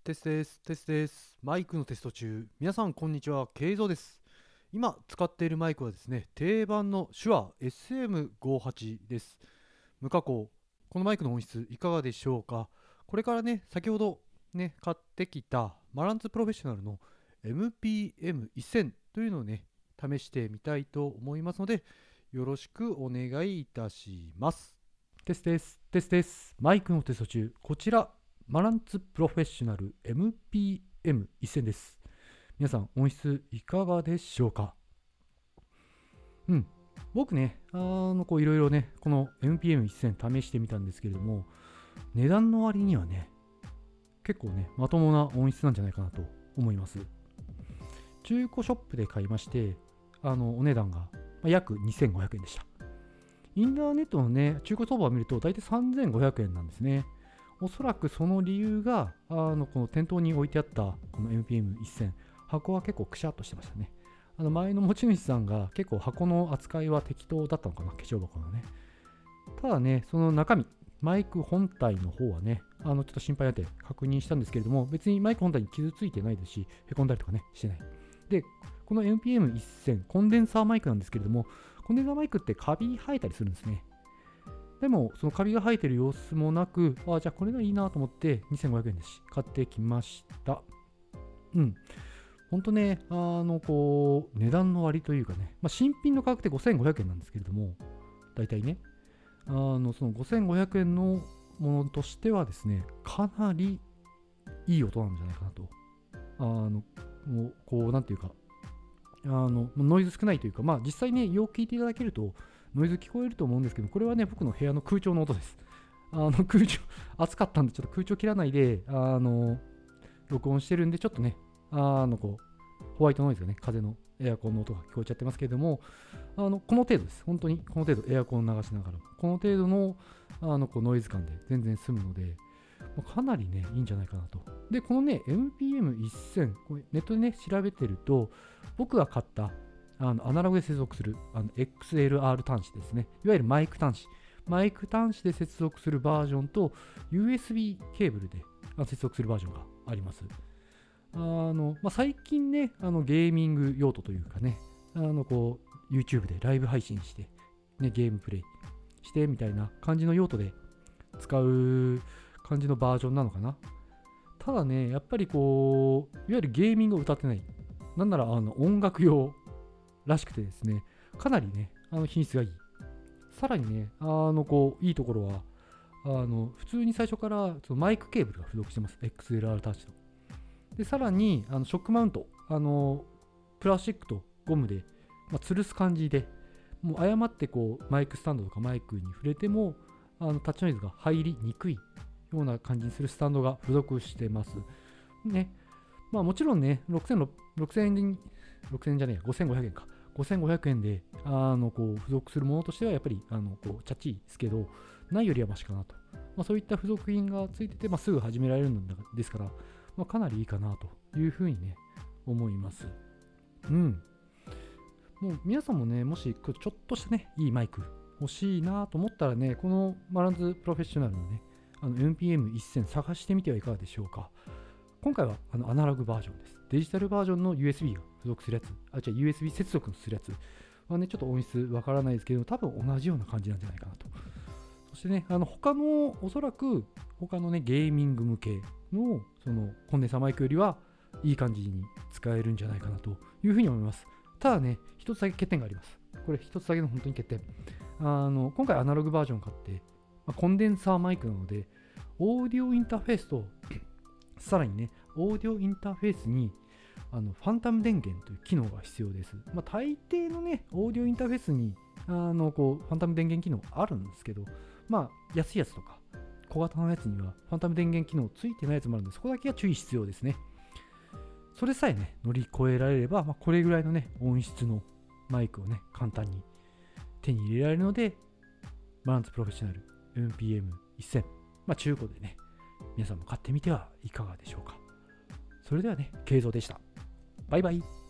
テスです。テスです。マイクのテスト中。皆さん、こんにちは。ケイゾウです。今使っているマイクはですね、定番の手話 SM58 です。無加工。このマイクの音質いかがでしょうか？これからね、先ほどね、買ってきたマランツプロフェッショナルの MPM1000 というのをね、試してみたいと思いますので、よろしくお願いいたします。テスです。テスです。マイクのテスト中。こちらマランツプロフェッショナル MPM1000 です。皆さん、音質いかがでしょうか？僕ね、いろいろね、この MPM1000 試してみたんですけれども、値段の割にはね、結構ね、まともな音質なんじゃないかなと思います。中古ショップで買いまして、お値段が約2500円でした。インターネットのね、中古相場を見ると、大体3500円なんですね。おそらくその理由が、この店頭に置いてあったこの MPM1000、箱は結構くしゃっとしてましたね。前の持ち主さんが結構箱の扱いは適当だったのかな、化粧箱のね。ただね、その中身、マイク本体の方はね、ちょっと心配になって確認したんですけれども、別にマイク本体に傷ついてないですし、へこんだりとかね、してない。で、この MPM1000、コンデンサーマイクなんですけれども、コンデンサーマイクってカビ生えたりするんですね。でも、そのカビが生えてる様子もなく、じゃあこれがいいなと思って2500円ですし、買ってきました。ほんとね、値段の割というかね、新品の価格って5500円なんですけれども、大体ね、その5500円のものとしてはですね、かなりいい音なんじゃないかなと。なんていうか、ノイズ少ないというか、実際ね、よく聞いていただけると、ノイズ聞こえると思うんですけど、これはね、僕の部屋の空調の音です。空調、暑かったんで、ちょっと空調切らないで、録音してるんで、ちょっとね、ホワイトノイズがね、風のエアコンの音が聞こえちゃってますけれども、この程度です。本当に、この程度、エアコンを流しながら、この程度の、ノイズ感で全然済むので、かなりね、いいんじゃないかなと。で、このね、MPM1000、ネットでね、調べてると、僕が買ったアナログで接続するXLR 端子ですね。いわゆるマイク端子。マイク端子で接続するバージョンと USB ケーブルで接続するバージョンがあります。最近ね、ゲーミング用途というかね、YouTube でライブ配信して、ね、ゲームプレイしてみたいな感じの用途で使う感じのバージョンなのかな。ただね、やっぱりいわゆるゲーミングを歌ってない。なんなら音楽用らしくてですね、かなりね、品質がいい。さらにね、いいところは、普通に最初からそのマイクケーブルが付属してます。XLR タッチの。で、さらに、ショックマウント、プラスチックとゴムで、吊るす感じで、もう誤ってマイクスタンドとかマイクに触れても、タッチノイズが入りにくいような感じにするスタンドが付属してます。ね。もちろんね、6000円、6000円じゃねえや、5500円か。5500円で、付属するものとしては、やっぱり、チャッチいですけど、ないよりはマシかなと。そういった付属品がついてて、すぐ始められるんですから、かなりいいかなというふうにね、思います。もう皆さんもね、もしちょっとしたね、いいマイク欲しいなと思ったらね、このマランズプロフェッショナルのね、MPM1000 探してみてはいかがでしょうか。今回はアナログバージョンです。デジタルバージョンの USB が付属するやつ、USB 接続するやつはね、ちょっと音質わからないですけど、多分同じような感じなんじゃないかなと。そしてね、おそらく他のね、ゲーミング向けのそのコンデンサーマイクよりはいい感じに使えるんじゃないかなというふうに思います。ただね、一つだけ欠点があります。これ一つだけの本当に欠点。今回アナログバージョンを買って、コンデンサーマイクなので、オーディオインターフェースとさらにね、オーディオインターフェースにファンタム電源という機能が必要です。大抵のね、オーディオインターフェースにファンタム電源機能あるんですけど、安いやつとか小型のやつにはファンタム電源機能ついてないやつもあるので、そこだけは注意必要ですね。それさえね、乗り越えられれば、これぐらいのね、音質のマイクをね、簡単に手に入れられるので、マランツプロフェッショナル MPM1000、中古でね、皆さんも買ってみてはいかがでしょうか。それではね、ケイゾウでした。バイバイ。